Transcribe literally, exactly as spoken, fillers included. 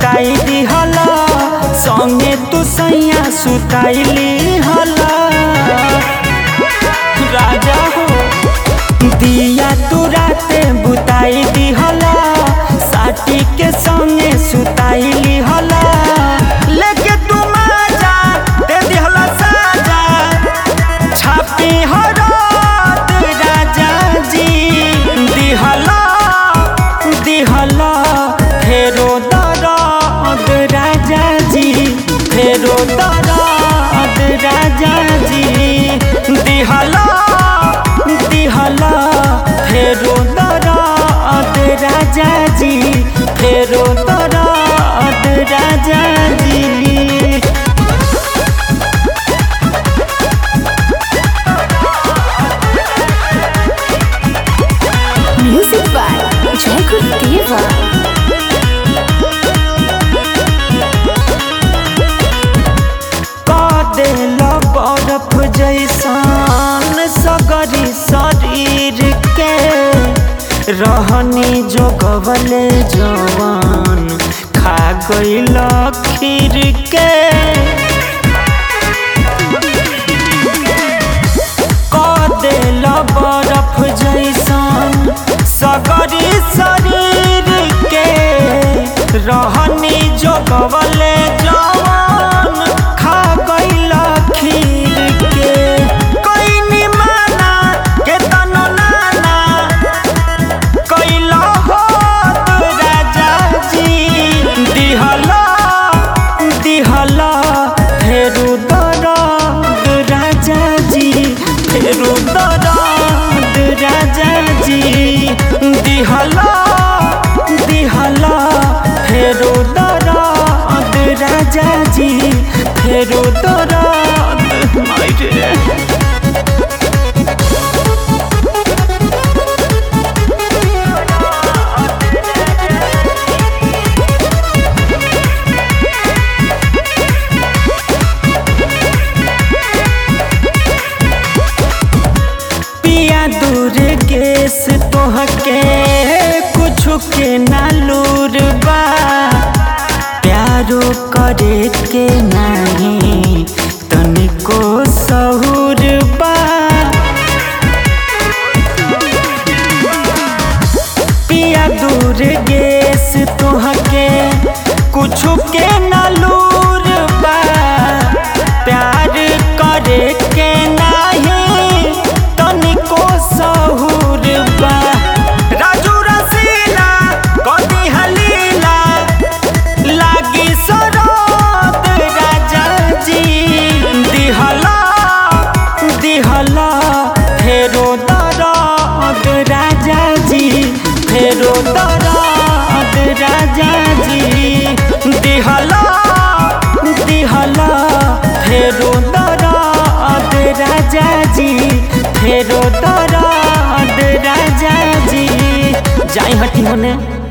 बुताई दिहला संगे तू सैया सुताइली हला राजा हो दिया तू राते बुताई दिहला साटी के संगे सुताइली हला लेके तू माजा दे दिहला साजा छापी हरात राजा जी दिहला दिहला फेरो दराद राजा जी फेरो दराद राजा जी दिहला दिहला फेरो दराद राजा जी फेरो दराद राजा जी। Music by Jacob Deva. देला बर्फ जैसान सगरी शरीर के रहनी जो गवले जवान खा गईल खीर के देला बर्फ जैसान सगरी शरीर के रहनी जो गवले जवान खा गईल खीर के कोई निमाना के तनो नाना कैला हो राजा जी दिहला दिहला फेरू दराद राजा जी फेरू दराद राजा जी दिहला दिहला फेरू दराद राजा जी फेरू दराद मायरे दूर गेस तोहके कुछ के नालूर बा प्यारो करे के नहीं तनिको सहूर बा पिया दूर गेस तोहके कुछ के नालूर बा प्यार करे के नहीं तनिको सहूर बा राजू रसीला कदी हलीला लागी सरात राजा जी दिहला दिहला फेरो दराद राजा जी फेरो दराद राजा जी दिहला दिहला फेरो दराद राजा जी फेरो दराद राजा जी जाई हटी होने।